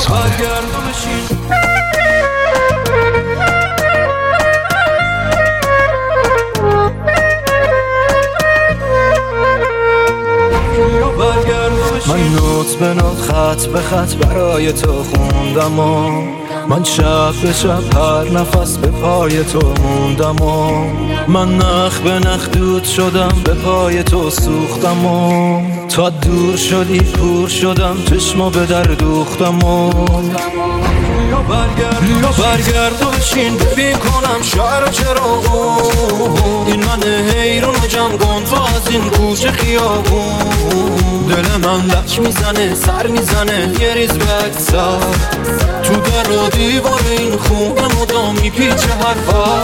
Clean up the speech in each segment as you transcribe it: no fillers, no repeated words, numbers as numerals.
برگرد و بشین. من نوت به نوت خط به خط برای تو خوندم و من شب به شب هر نفس به پای تو موندم و من نخ به نخ دود شدم به پای تو سوختم و تا دور شدی کور شدم چشمو به در دوختم و بیا برگرد و بشین ببین کنم شهر و چراغون این من حیرون و جمع کن تو از این کوچه خیابون دل من لک میزنه سر میزنه یه ریز بگذر تو در و دیوار این خونه مدام میپیچه حرفا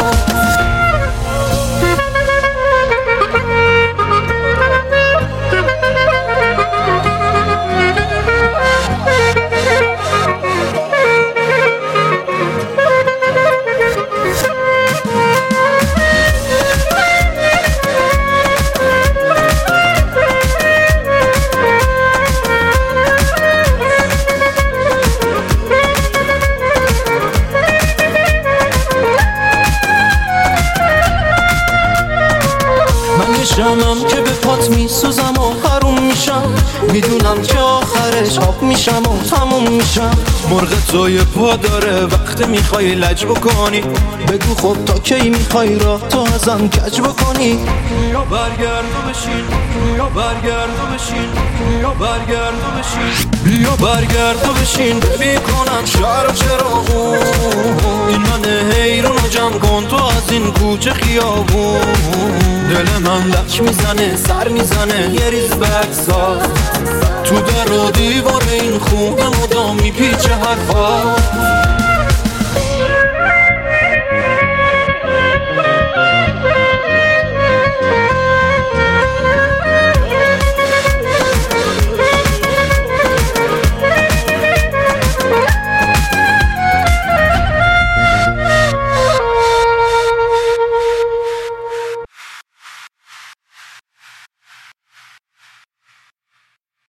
شمم که به پات میسوزم و حروم میشم میدونم که آخرش آب میشم و تموم میشم مرغ توی پا داره وقت میخوای لج بکنی بگو خب تا کی میخوای راه تو ازم کج بکنی یا برگرد و بشین یا برگرد و بشین یا برگرد و بشین بیا برگرد و بشین ببین کنم شهر و چراغون این من حیرون و جمع کن تو از این کوچه خیابون دل من لک میزنه سر میزنه یه ریز بگذار تو در و دیوار این خونه مدام میپیچه حرفا